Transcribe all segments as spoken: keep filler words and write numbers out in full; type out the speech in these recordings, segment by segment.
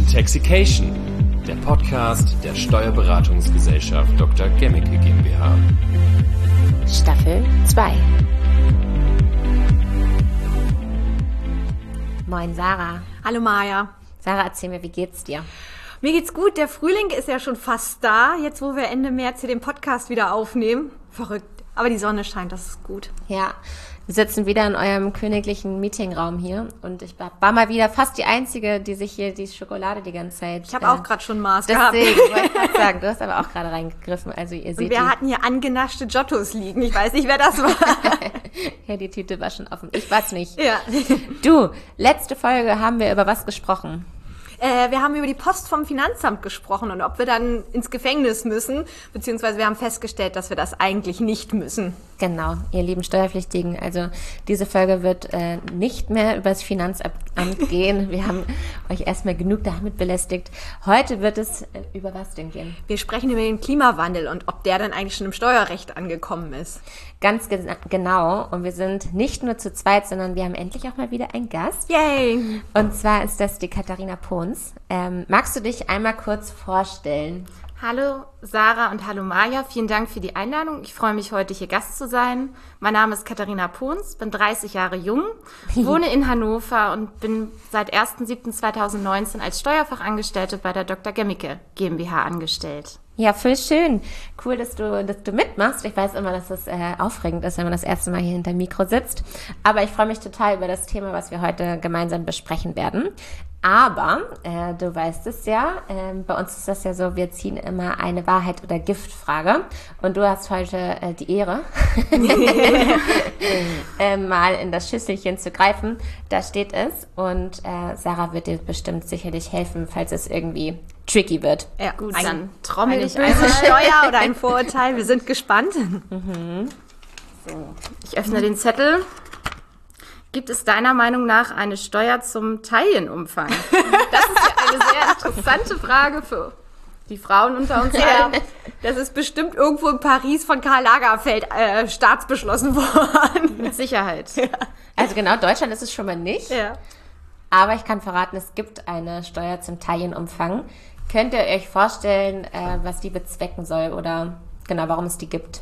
Taxication, der Podcast der Steuerberatungsgesellschaft Doktor Gemmicke GmbH. Staffel zwei. Moin Sarah. Hallo Maja. Sarah, erzähl mir, wie geht's dir? Mir geht's gut, der Frühling ist ja schon fast da, jetzt wo wir Ende März hier den Podcast wieder aufnehmen. Verrückt, aber die Sonne scheint, das ist gut. Ja, wir sitzen wieder in eurem königlichen Meetingraum hier und ich war, war mal wieder fast die Einzige, die sich hier die Schokolade die ganze Zeit... Ich habe äh, auch gerade schon Maß gehabt. Deswegen, wollte ich gerade sagen, du hast aber auch gerade reingegriffen, also ihr seht und wir die, hatten hier angenaschte Giottos liegen, ich weiß nicht, wer das war. ja, die Tüte war schon offen, ich war's nicht. Ja. Du, letzte Folge haben wir über was gesprochen? Äh, wir haben über die Post vom Finanzamt gesprochen und ob wir dann ins Gefängnis müssen, beziehungsweise wir haben festgestellt, dass wir das eigentlich nicht müssen. Genau, ihr lieben Steuerpflichtigen. Also diese Folge wird äh, nicht mehr über das Finanzamt gehen. Wir haben euch erstmal genug damit belästigt. Heute wird es äh, über was denn gehen? Wir sprechen über den Klimawandel und ob der dann eigentlich schon im Steuerrecht angekommen ist. Ganz ge- genau. Und wir sind nicht nur zu zweit, sondern wir haben endlich auch mal wieder einen Gast. Yay! Und zwar ist das die Katharina Pons. Ähm, magst du dich einmal kurz vorstellen? Hallo Sarah und hallo Maja, vielen Dank für die Einladung. Ich freue mich, heute hier Gast zu sein. Mein Name ist Katharina Pons, bin dreißig Jahre jung, wohne in Hannover und bin seit erster siebter zweitausendneunzehn als Steuerfachangestellte bei der Doktor Gemmicke GmbH angestellt. Ja, voll schön. Cool, dass du, dass du mitmachst. Ich weiß immer, dass es äh, aufregend ist, wenn man das erste Mal hier hinter dem Mikro sitzt. Aber ich freue mich total über das Thema, was wir heute gemeinsam besprechen werden. Aber, äh, du weißt es ja, äh, bei uns ist das ja so, wir ziehen immer eine Wahrheit- oder Giftfrage. Und du hast heute äh, die Ehre, äh, mal in das Schüsselchen zu greifen. Da steht es. Und äh, Sarah wird dir bestimmt sicherlich helfen, falls es irgendwie tricky wird. Ja, Gut, ein, dann trommel eine ich böse einmal. Steuer oder ein Vorurteil. Wir sind gespannt. So, ich öffne den Zettel. Gibt es deiner Meinung nach eine Steuer zum Taillenumfang? Das ist ja eine sehr interessante Frage für die Frauen unter uns. Ja, das ist bestimmt irgendwo in Paris von Karl Lagerfeld äh, staatsbeschlossen worden. Mit Sicherheit. Also genau, Deutschland ist es schon mal nicht. Ja. Aber ich kann verraten, es gibt eine Steuer zum Taillenumfang. Könnt ihr euch vorstellen, äh, was die bezwecken soll oder genau, warum es die gibt?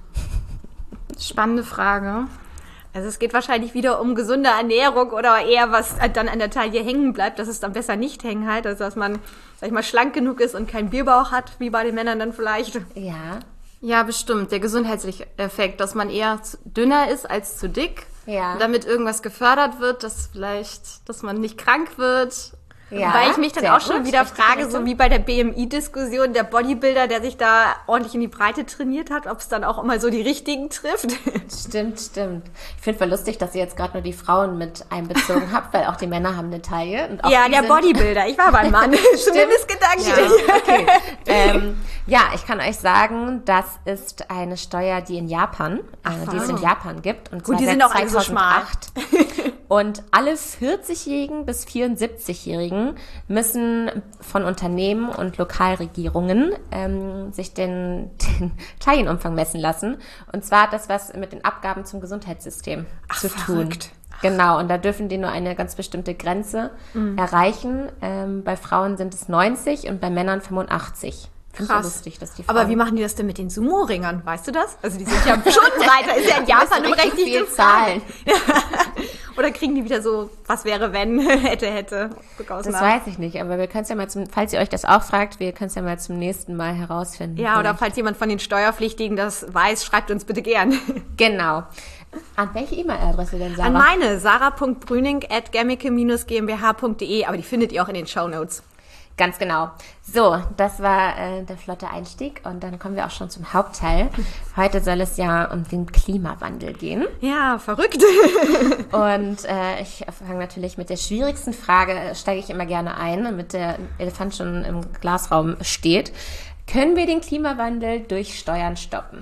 Spannende Frage. Also es geht wahrscheinlich wieder um gesunde Ernährung oder eher was dann an der Taille hängen bleibt, dass es dann besser nicht hängen halt, also dass man, sag ich mal, schlank genug ist und keinen Bierbauch hat, wie bei den Männern dann vielleicht. Ja. Ja, bestimmt. Der Gesundheitseffekt, dass man eher zu dünner ist als zu dick. Ja. Und damit irgendwas gefördert wird, dass vielleicht, dass man nicht krank wird. Ja, Weil ich mich dann sehr auch schon gut. wieder Richtige frage, so Richtung. wie bei der B M I-Diskussion, der Bodybuilder, der sich da ordentlich in die Breite trainiert hat, ob es dann auch immer so die richtigen trifft. Stimmt, stimmt. Ich finde voll lustig, dass ihr jetzt gerade nur die Frauen mit einbezogen habt, weil auch die Männer haben eine Taille. Und auch Ja, die der sind- Bodybuilder, ich war beim Mann, zumindest gedanklich. Ja, okay. ähm, ja, ich kann euch sagen, das ist eine Steuer, die in Japan, äh, die es in Japan gibt. Und zwar die seit sind auch alle so schmal. zweitausendacht. Und alle vierzigjährigen bis vierundsiebzigjährigen müssen von Unternehmen und Lokalregierungen ähm, sich den, den Taillenumfang messen lassen. Und zwar hat das was mit den Abgaben zum Gesundheitssystem zu tun. verrückt. Genau, und da dürfen die nur eine ganz bestimmte Grenze Mhm. erreichen. Ähm, bei Frauen sind es neunzig und bei Männern fünfundachtzig. Finde ich ja Krass. lustig, dass die Frauen... Aber wie machen die das denn mit den Sumo-Ringern? Weißt du das? Also die sind ja schon breiter, ist ja in Japan eine richtig berechtigte viel Frage. zahlen. Oder kriegen die wieder so, was wäre wenn, hätte, hätte. Das weiß ich nicht, aber wir können es ja mal zum, falls ihr euch das auch fragt, wir können es ja mal zum nächsten Mal herausfinden. Ja, oder Vielleicht. falls jemand von den Steuerpflichtigen das weiß, schreibt uns bitte gern. Genau. An welche E-Mail-Adresse denn, Sarah? An meine, sarah.brüning at gemmicke gmbh punkt de, aber die findet ihr auch in den Shownotes. Ganz genau. So, das war äh, der flotte Einstieg und dann kommen wir auch schon zum Hauptteil. Heute soll es ja um den Klimawandel gehen. Ja, verrückt. Und äh, ich fange natürlich mit der schwierigsten Frage, steige ich immer gerne ein, damit der Elefant schon im Glasraum steht. Können wir den Klimawandel durch Steuern stoppen?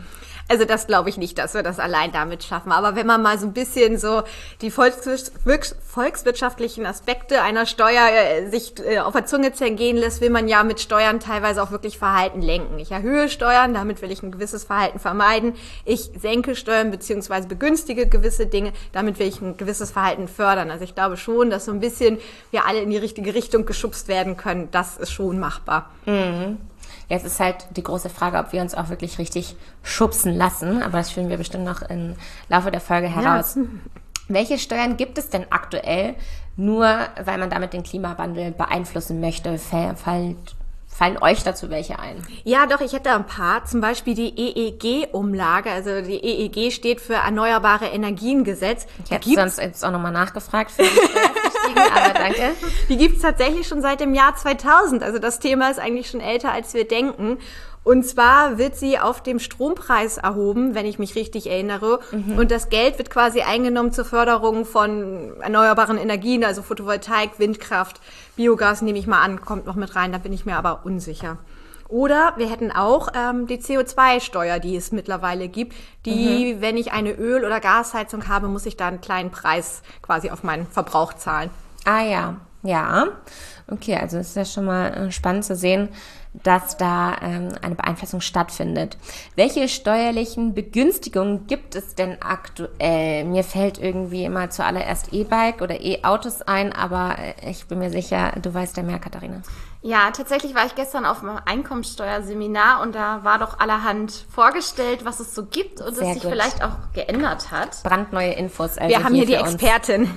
Also das glaube ich nicht, dass wir das allein damit schaffen. Aber wenn man mal so ein bisschen so die volkswir- volkswirtschaftlichen Aspekte einer Steuer äh, sich äh, auf der Zunge zergehen lässt, will man ja mit Steuern teilweise auch wirklich Verhalten lenken. Ich erhöhe Steuern, damit will ich ein gewisses Verhalten vermeiden. Ich senke Steuern bzw. begünstige gewisse Dinge, damit will ich ein gewisses Verhalten fördern. Also ich glaube schon, dass so ein bisschen wir alle in die richtige Richtung geschubst werden können. Das ist schon machbar. Mhm. Jetzt ist halt die große Frage, ob wir uns auch wirklich richtig schubsen lassen. Aber das finden wir bestimmt noch im Laufe der Folge heraus. Ja. Welche Steuern gibt es denn aktuell, nur weil man damit den Klimawandel beeinflussen möchte? Fallen, fallen euch dazu welche ein? Ja, doch, ich hätte ein paar. Zum Beispiel die E E G-Umlage. Also die E E G steht für Erneuerbare Energiengesetz. Ich hätte sonst jetzt auch nochmal nachgefragt für die Steuerpflichtigen, aber danke. Die gibt's tatsächlich schon seit dem Jahr zweitausend. Also das Thema ist eigentlich schon älter, als wir denken. Und zwar wird sie auf dem Strompreis erhoben, wenn ich mich richtig erinnere. Mhm. Und das Geld wird quasi eingenommen zur Förderung von erneuerbaren Energien, also Photovoltaik, Windkraft, Biogas nehme ich mal an, kommt noch mit rein, da bin ich mir aber unsicher. Oder wir hätten auch ähm, die C O zwei Steuer, die es mittlerweile gibt, die, mhm. wenn ich eine Öl- oder Gasheizung habe, muss ich da einen kleinen Preis quasi auf meinen Verbrauch zahlen. Ah ja, ja. Okay, also es ist ja schon mal spannend zu sehen, dass da ähm, eine Beeinflussung stattfindet. Welche steuerlichen Begünstigungen gibt es denn aktuell? Mir fällt irgendwie immer zuallererst E-Bike oder E-Autos ein, aber ich bin mir sicher, du weißt ja mehr, Katharina. Ja, tatsächlich war ich gestern auf einem Einkommensteuerseminar und da war doch allerhand vorgestellt, was es so gibt und es sich gut. vielleicht auch geändert hat. Brandneue Infos. Also wir haben hier, hier die Expertin.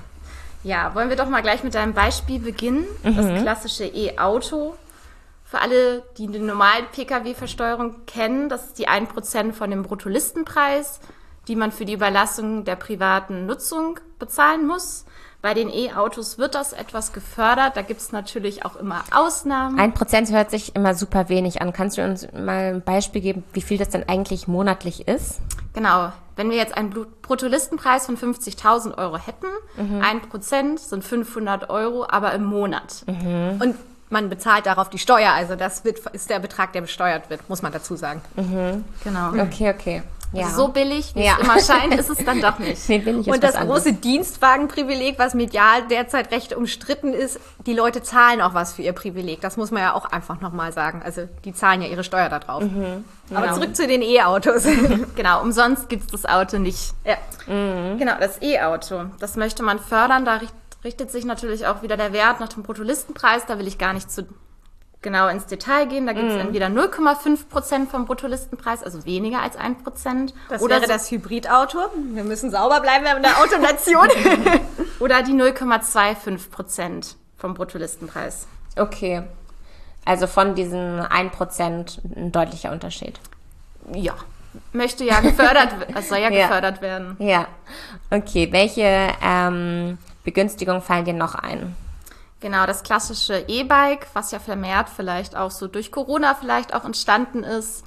Ja, wollen wir doch mal gleich mit deinem Beispiel beginnen. Mhm. Das klassische E-Auto. Für alle, die die normale P K W-Versteuerung kennen, das ist die ein Prozent von dem Bruttolistenpreis, die man für die Überlassung der privaten Nutzung bezahlen muss. Bei den E-Autos wird das etwas gefördert. Da gibt es natürlich auch immer Ausnahmen. Ein Prozent hört sich immer super wenig an. Kannst du uns mal ein Beispiel geben, wie viel das denn eigentlich monatlich ist? Genau. Wenn wir jetzt einen Bruttolistenpreis von fünfzigtausend Euro hätten, mhm. ein Prozent sind fünfhundert Euro, aber im Monat. Mhm. Und man bezahlt darauf die Steuer. Also das wird, ist der Betrag, der besteuert wird, muss man dazu sagen. Mhm. Genau. Okay, okay. Ja. Also so billig, wie ja. es immer scheint, ist es dann doch nicht. Nee, billig ist und das was große anderes. Dienstwagenprivileg, was medial derzeit recht umstritten ist, die Leute zahlen auch was für ihr Privileg. Das muss man ja auch einfach nochmal sagen. Also die zahlen ja ihre Steuer da drauf. Mhm. Aber genau. zurück zu den E-Autos. Genau, umsonst gibt es das Auto nicht. Ja. Mhm. Genau, das E-Auto, das möchte man fördern. Da richtet sich natürlich auch wieder der Wert nach dem Bruttolistenpreis. Da will ich gar nicht zu genau ins Detail gehen. Da gibt es mm. entweder null Komma fünf Prozent vom Bruttolistenpreis, also weniger als ein Prozent. Das oder wäre so das Hybridauto. Wir müssen sauber bleiben, wir haben eine Autonation. Oder die null Komma fünfundzwanzig Prozent vom Bruttolistenpreis. Okay. Also von diesen ein Prozent ein deutlicher Unterschied. Ja. Möchte ja gefördert, es soll ja, ja gefördert werden. Ja. Okay. Welche ähm, Begünstigungen fallen dir noch ein? Genau, das klassische E-Bike, was ja vermehrt vielleicht auch so durch Corona vielleicht auch entstanden ist.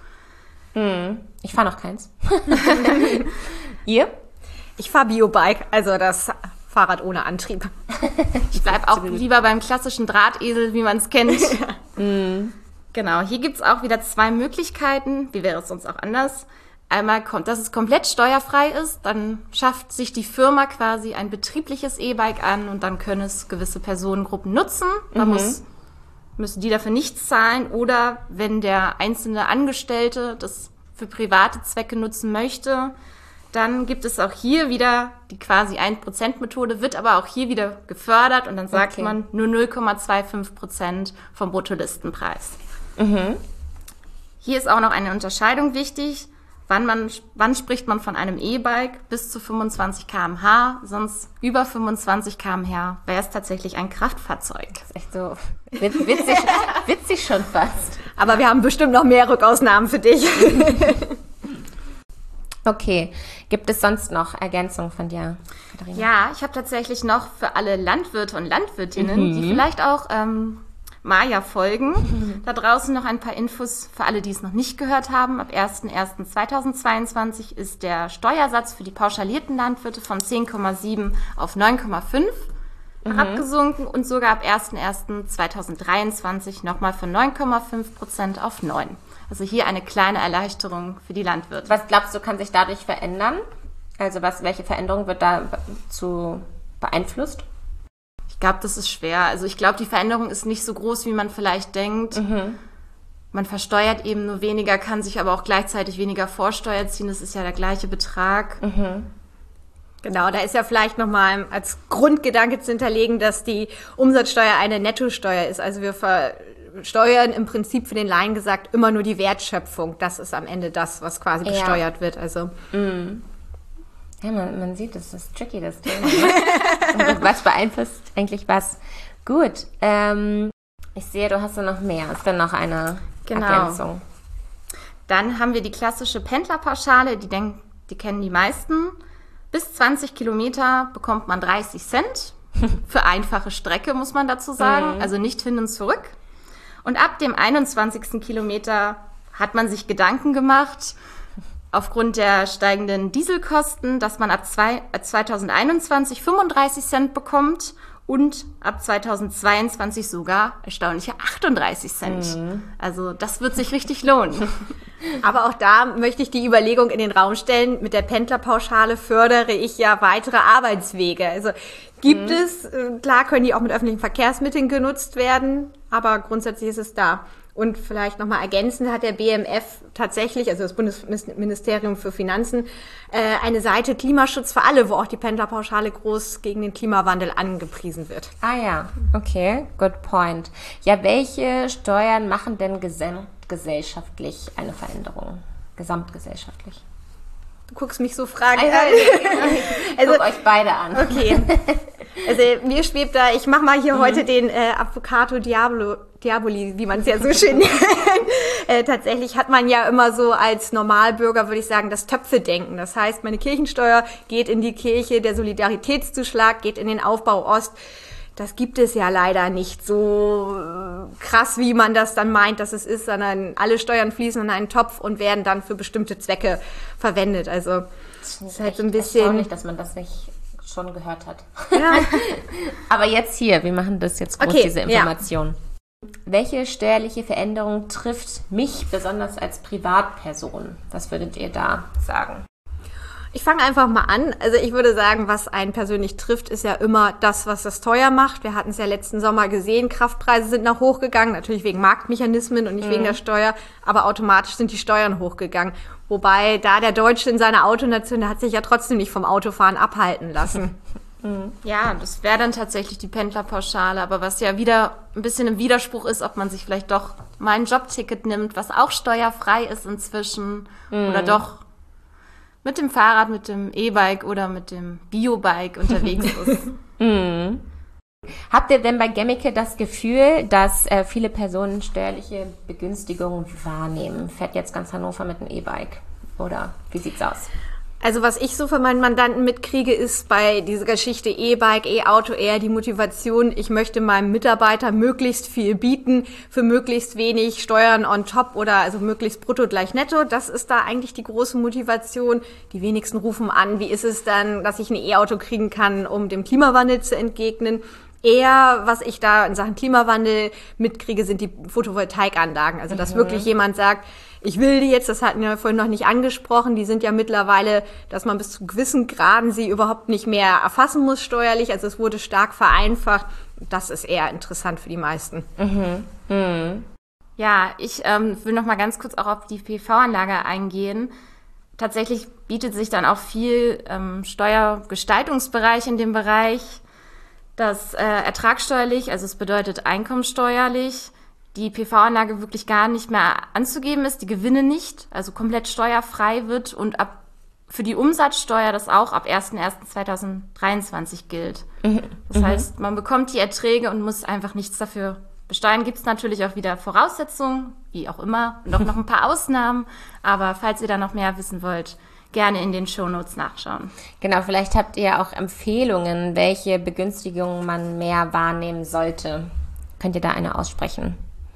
Hm. Ich fahre noch keins. Ihr? Ich fahre Biobike, also das Fahrrad ohne Antrieb. Ich bleibe auch lieber beim klassischen Drahtesel, wie man es kennt. mm. Genau, hier gibt es auch wieder zwei Möglichkeiten. Wie wäre es sonst auch anders? Einmal kommt, dass es komplett steuerfrei ist, dann schafft sich die Firma quasi ein betriebliches E-Bike an und dann können es gewisse Personengruppen nutzen. Da mhm. muss, müssen die dafür nichts zahlen. Oder wenn der einzelne Angestellte das für private Zwecke nutzen möchte, dann gibt es auch hier wieder die quasi ein Prozent Methode, wird aber auch hier wieder gefördert und dann sagt okay. man nur null Komma fünfundzwanzig Prozent vom Bruttolistenpreis. Mhm. Hier ist auch noch eine Unterscheidung wichtig. Wann, man, wann spricht man von einem E-Bike bis zu fünfundzwanzig Kilometer pro Stunde, sonst über fünfundzwanzig Kilometer pro Stunde wäre es tatsächlich ein Kraftfahrzeug. Das ist echt so witzig, witzig schon fast. Aber wir haben bestimmt noch mehr Rückausnahmen für dich. Okay, gibt es sonst noch Ergänzungen von dir, Katharina? Ja, ich habe tatsächlich noch für alle Landwirte und Landwirtinnen, mhm. die vielleicht auch ähm, Maja folgen, mhm. da draußen noch ein paar Infos für alle, die es noch nicht gehört haben. Ab erster erster zweitausendzweiundzwanzig ist der Steuersatz für die pauschalierten Landwirte von zehn Komma sieben auf neun Komma fünf mhm. abgesunken und sogar ab erster erster zweitausenddreiundzwanzig nochmal von neun Komma fünf Prozent auf neun. Also hier eine kleine Erleichterung für die Landwirte. Was glaubst du, kann sich dadurch verändern? Also was, welche Veränderung wird dazu beeinflusst? Ich glaube, das ist schwer. Also ich glaube, die Veränderung ist nicht so groß, wie man vielleicht denkt. Mhm. Man versteuert eben nur weniger, kann sich aber auch gleichzeitig weniger Vorsteuer ziehen. Das ist ja der gleiche Betrag. Mhm. Genau, da ist ja vielleicht nochmal als Grundgedanke zu hinterlegen, dass die Umsatzsteuer eine Nettosteuer ist. Also wir versteuern im Prinzip für den Laien gesagt immer nur die Wertschöpfung. Das ist am Ende das, was quasi ja. besteuert wird. Also mhm. Ja, man, man sieht, das ist tricky, das Thema. Und was beeinflusst eigentlich was? Gut, ähm, ich sehe, du hast ja noch mehr. Ist dann noch eine genau. Ergänzung? Dann haben wir die klassische Pendlerpauschale, die, denk, die kennen die meisten. Bis zwanzig Kilometer bekommt man dreißig Cent. Für einfache Strecke, muss man dazu sagen. Mhm. Also nicht hin und zurück. Und ab dem einundzwanzigsten Kilometer hat man sich Gedanken gemacht, aufgrund der steigenden Dieselkosten, dass man ab zwei, äh, zweitausendeinundzwanzig fünfunddreißig Cent bekommt und ab zweitausendzweiundzwanzig sogar erstaunliche achtunddreißig Cent. Mhm. Also das wird sich richtig lohnen. Aber auch da möchte ich die Überlegung in den Raum stellen, mit der Pendlerpauschale fördere ich ja weitere Arbeitswege. Also gibt mhm. es, klar können die auch mit öffentlichen Verkehrsmitteln genutzt werden, aber grundsätzlich ist es da. Und vielleicht nochmal ergänzend hat der B M F tatsächlich, also das Bundesministerium für Finanzen, äh, eine Seite Klimaschutz für alle, wo auch die Pendlerpauschale groß gegen den Klimawandel angepriesen wird. Ah ja, okay, good point. Ja, welche Steuern machen denn gesamtgesellschaftlich eine Veränderung? Gesamtgesellschaftlich? Du guckst mich so fragend an. Ich also, guck euch beide an. Okay. Also mir schwebt da, ich mache mal hier mhm. heute den äh, Avvocato Diablo, Diaboli, wie man es ja so schön nennt. äh, tatsächlich hat man ja immer so als Normalbürger, würde ich sagen, das Töpfe-Denken. Das heißt, meine Kirchensteuer geht in die Kirche, der Solidaritätszuschlag geht in den Aufbau Ost. Das gibt es ja leider nicht so krass, wie man das dann meint, dass es ist, sondern alle Steuern fließen in einen Topf und werden dann für bestimmte Zwecke verwendet. Also das ist halt so ein bisschen erstaunlich, dass man das nicht schon gehört hat. Ja. Aber jetzt hier, wir machen das jetzt groß, okay, diese Information. Ja. Welche steuerliche Veränderung trifft mich besonders als Privatperson? Was würdet ihr da sagen? Ich fange einfach mal an. Also ich würde sagen, was einen persönlich trifft, ist ja immer das, was das teuer macht. Wir hatten es ja letzten Sommer gesehen, Kraftpreise sind nach hochgegangen, natürlich wegen Marktmechanismen und nicht mhm. wegen der Steuer, aber automatisch sind die Steuern hochgegangen. Wobei da der Deutsche in seiner Autonation, der hat sich ja trotzdem nicht vom Autofahren abhalten lassen. Mhm. Ja, das wäre dann tatsächlich die Pendlerpauschale, aber was ja wieder ein bisschen im Widerspruch ist, ob man sich vielleicht doch mal ein Jobticket nimmt, was auch steuerfrei ist inzwischen mhm. oder doch mit dem Fahrrad, mit dem E-Bike oder mit dem Biobike unterwegs ist. Mhm. Habt ihr denn bei Gemmicke das Gefühl, dass äh, viele Personen steuerliche Begünstigungen wahrnehmen? Fährt jetzt ganz Hannover mit einem E-Bike? Oder wie sieht's aus? Also was ich so von meinen Mandanten mitkriege, ist bei dieser Geschichte E-Bike, E-Auto eher die Motivation, ich möchte meinem Mitarbeiter möglichst viel bieten für möglichst wenig Steuern on top oder also möglichst brutto gleich netto. Das ist da eigentlich die große Motivation. Die wenigsten rufen an, wie ist es dann, dass ich ein E-Auto kriegen kann, um dem Klimawandel zu entgegnen. Eher, was ich da in Sachen Klimawandel mitkriege, sind die Photovoltaikanlagen. Also, dass mhm. wirklich jemand sagt, ich will die jetzt, das hatten wir vorhin noch nicht angesprochen, die sind ja mittlerweile, dass man bis zu gewissen Graden sie überhaupt nicht mehr erfassen muss steuerlich. Also es wurde stark vereinfacht. Das ist eher interessant für die meisten. Mhm. Mhm. Ja, ich ähm, will noch mal ganz kurz auch auf die P V-Anlage eingehen. Tatsächlich bietet sich dann auch viel ähm, Steuergestaltungsbereich in dem Bereich. Das äh, ertragssteuerlich, also es bedeutet einkommensteuerlich, die P V-Anlage wirklich gar nicht mehr anzugeben ist, die Gewinne nicht, also komplett steuerfrei wird und ab für die Umsatzsteuer das auch ab erster erster zweitausenddreiundzwanzig gilt. Mhm. Das heißt, man bekommt die Erträge und muss einfach nichts dafür besteuern. Gibt es natürlich auch wieder Voraussetzungen, wie auch immer, und auch noch ein paar Ausnahmen, aber falls ihr da noch mehr wissen wollt, gerne in den Shownotes nachschauen. Genau, vielleicht habt ihr auch Empfehlungen, welche Begünstigungen man mehr wahrnehmen sollte. Könnt ihr da eine aussprechen?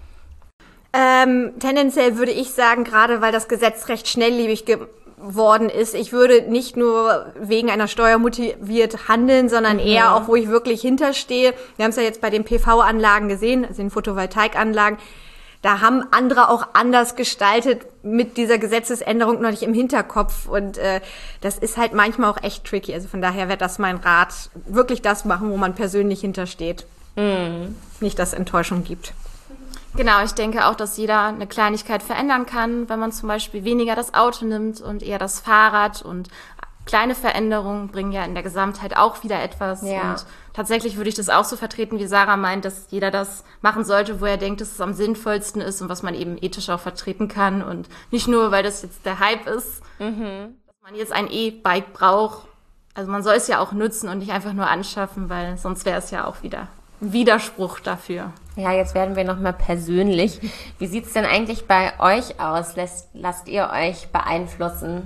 Ähm, tendenziell würde ich sagen, gerade weil das Gesetz recht schnelllebig geworden ist, ich würde nicht nur wegen einer Steuer motiviert handeln, sondern mhm. eher auch, wo ich wirklich hinterstehe. Wir haben es ja jetzt bei den P V-Anlagen gesehen, also den Photovoltaikanlagen. da haben andere auch anders gestaltet mit dieser Gesetzesänderung noch nicht im Hinterkopf. Und äh, das ist halt manchmal auch echt tricky. Also von daher wäre das mein Rat, wirklich das machen, wo man persönlich hintersteht. Mhm. Nicht, dass es Enttäuschung gibt. Genau, ich denke auch, dass jeder eine Kleinigkeit verändern kann, wenn man zum Beispiel weniger das Auto nimmt und eher das Fahrrad, und kleine Veränderungen bringen ja in der Gesamtheit auch wieder etwas. Ja. Und tatsächlich würde ich das auch so vertreten, wie Sarah meint, dass jeder das machen sollte, wo er denkt, dass es am sinnvollsten ist und was man eben ethisch auch vertreten kann, und nicht nur, weil das jetzt der Hype ist, mhm. dass man jetzt ein E-Bike braucht. Also man soll es ja auch nutzen und nicht einfach nur anschaffen, weil sonst wäre es ja auch wieder ein Widerspruch dafür. Ja, jetzt werden wir nochmal persönlich. Wie sieht's denn eigentlich bei euch aus? Lasst, lasst ihr euch beeinflussen?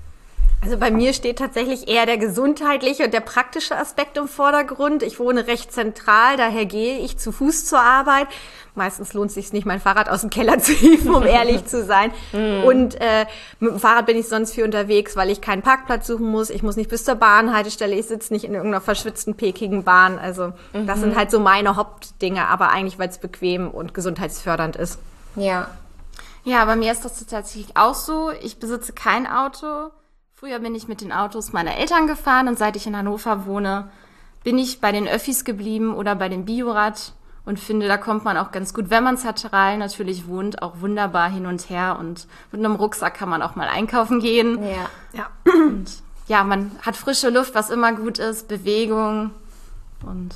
Also bei mir steht tatsächlich eher der gesundheitliche und der praktische Aspekt im Vordergrund. Ich wohne recht zentral, daher gehe ich zu Fuß zur Arbeit. Meistens lohnt es sich nicht, mein Fahrrad aus dem Keller zu hieven, um ehrlich zu sein. Mm. Und äh, mit dem Fahrrad bin ich sonst viel unterwegs, weil ich keinen Parkplatz suchen muss. Ich muss nicht bis zur Bahnhaltestelle, ich sitze nicht in irgendeiner verschwitzten, pekigen Bahn. Also mhm. das sind halt so meine Hauptdinge, aber eigentlich, weil es bequem und gesundheitsfördernd ist. Ja. Ja, bei mir ist das tatsächlich auch so. Ich besitze kein Auto. Früher bin ich mit den Autos meiner Eltern gefahren, und seit ich in Hannover wohne, bin ich bei den Öffis geblieben oder bei dem Biorad, und finde, da kommt man auch ganz gut, wenn man zentral natürlich wohnt, auch wunderbar hin und her, und mit einem Rucksack kann man auch mal einkaufen gehen. Ja. Ja. Und ja, man hat frische Luft, was immer gut ist, Bewegung, und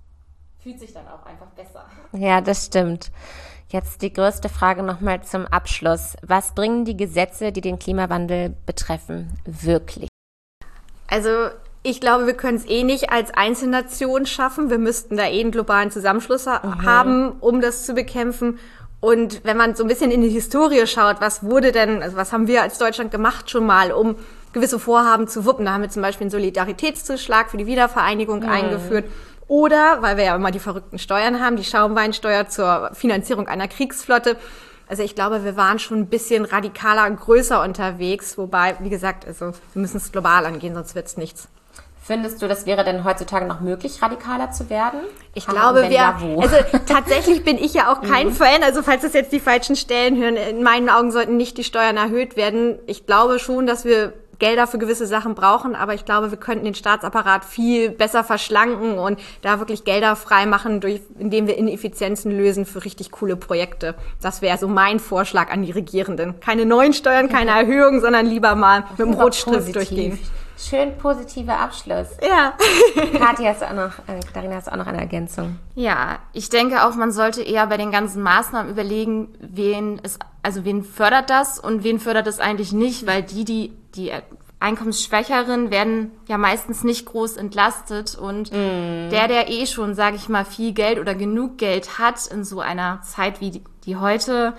fühlt sich dann auch einfach besser. Ja, das stimmt. Jetzt die größte Frage nochmal zum Abschluss. Was bringen die Gesetze, die den Klimawandel betreffen, wirklich? Also ich glaube, wir können es eh nicht als Einzelnation schaffen. Wir müssten da eh einen globalen Zusammenschluss ha- mhm. haben, um das zu bekämpfen. Und wenn man so ein bisschen in die Historie schaut, was wurde denn, also was haben wir als Deutschland gemacht schon mal, um gewisse Vorhaben zu wuppen? Da haben wir zum Beispiel einen Solidaritätszuschlag für die Wiedervereinigung mhm. eingeführt. Oder, weil wir ja immer die verrückten Steuern haben, die Schaumweinsteuer zur Finanzierung einer Kriegsflotte. Also ich glaube, wir waren schon ein bisschen radikaler und größer unterwegs. Wobei, wie gesagt, also wir müssen es global angehen, sonst wird's nichts. Findest du, das wäre denn heutzutage noch möglich, radikaler zu werden? Ich glaube, wir, also tatsächlich bin ich ja auch kein mhm. Fan, also falls das jetzt die falschen Stellen hören, in meinen Augen sollten nicht die Steuern erhöht werden. Ich glaube schon, dass wir Gelder für gewisse Sachen brauchen, aber ich glaube, wir könnten den Staatsapparat viel besser verschlanken und da wirklich Gelder frei machen, durch, indem wir Ineffizienzen lösen für richtig coole Projekte. Das wäre so mein Vorschlag an die Regierenden. Keine neuen Steuern, keine Erhöhung, sondern lieber mal mit dem Rotstift durchgehen. Schön positiver Abschluss. Ja. Kathi, hast du auch noch, äh, Katharina, hast du auch noch eine Ergänzung? Ja, ich denke auch, man sollte eher bei den ganzen Maßnahmen überlegen, wen es, also wen fördert das und wen fördert es eigentlich nicht, weil die, die, die Einkommensschwächeren werden ja meistens nicht groß entlastet, und mm. der, der eh schon, sage ich mal, viel Geld oder genug Geld hat in so einer Zeit wie die, die heute,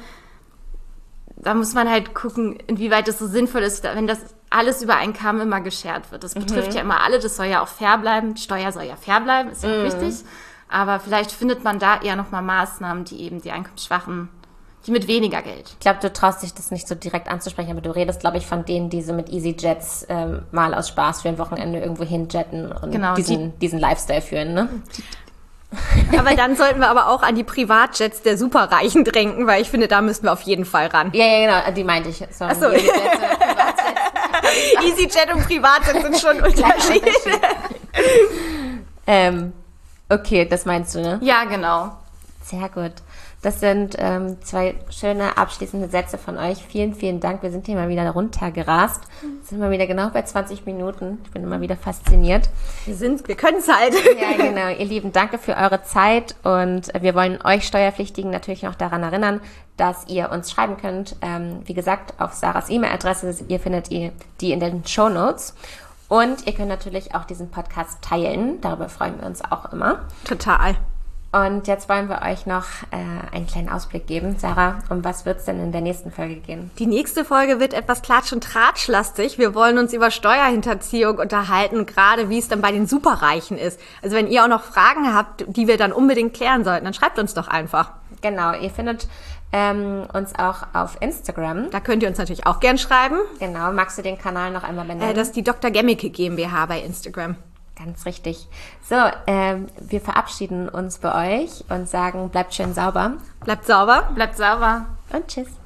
da muss man halt gucken, inwieweit es so sinnvoll ist, wenn das alles über einen Kamm immer geschert wird. Das betrifft mhm. ja immer alle, das soll ja auch fair bleiben. Steuer soll ja fair bleiben, ist ja auch mhm. wichtig. Aber vielleicht findet man da eher nochmal Maßnahmen, die eben die Einkommensschwachen, die mit weniger Geld. Ich glaube, du traust dich das nicht so direkt anzusprechen, aber du redest, glaube ich, von denen, die so mit EasyJets ähm, mal aus Spaß für ein Wochenende irgendwo hinjetten und genau, diesen, die, diesen Lifestyle führen, ne? Aber dann sollten wir aber auch an die Privatjets der Superreichen drängen, weil ich finde, da müssten wir auf jeden Fall ran. Ja, ja, genau, die meinte ich. Sorry, Ach so. EasyJet und Privatjet sind schon Unterschiede. ähm, okay, das meinst du, ne? Ja, genau. Sehr gut. Das sind ähm, zwei schöne abschließende Sätze von euch. Vielen, vielen Dank. Wir sind hier mal wieder runtergerast. Sind mal wieder genau bei zwanzig Minuten. Ich bin immer wieder fasziniert. Wir sind, wir können es halt. Ja, genau. Ihr Lieben, danke für eure Zeit. Und wir wollen euch Steuerpflichtigen natürlich noch daran erinnern, dass ihr uns schreiben könnt. Ähm, wie gesagt, auf Sarahs E-Mail-Adresse. Ihr findet ihr die in den Shownotes. Und ihr könnt natürlich auch diesen Podcast teilen. Darüber freuen wir uns auch immer. Total. Und jetzt wollen wir euch noch äh, einen kleinen Ausblick geben. Sarah, um was wird es denn in der nächsten Folge gehen? Die nächste Folge wird etwas klatsch- und tratschlastig. Wir wollen uns über Steuerhinterziehung unterhalten, gerade wie es dann bei den Superreichen ist. Also wenn ihr auch noch Fragen habt, die wir dann unbedingt klären sollten, dann schreibt uns doch einfach. Genau, ihr findet ähm, uns auch auf Instagram. Da könnt ihr uns natürlich auch gern schreiben. Genau, magst du den Kanal noch einmal benennen? Äh, das ist die Doktor Gemmicke GmbH bei Instagram. Ganz richtig. So, ähm, wir verabschieden uns bei euch und sagen, bleibt schön sauber. Bleibt sauber. Bleibt sauber. Und tschüss.